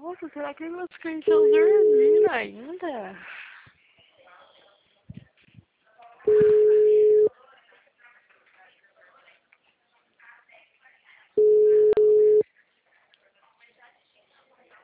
Nossa, será que meus cães estão dormindo ainda?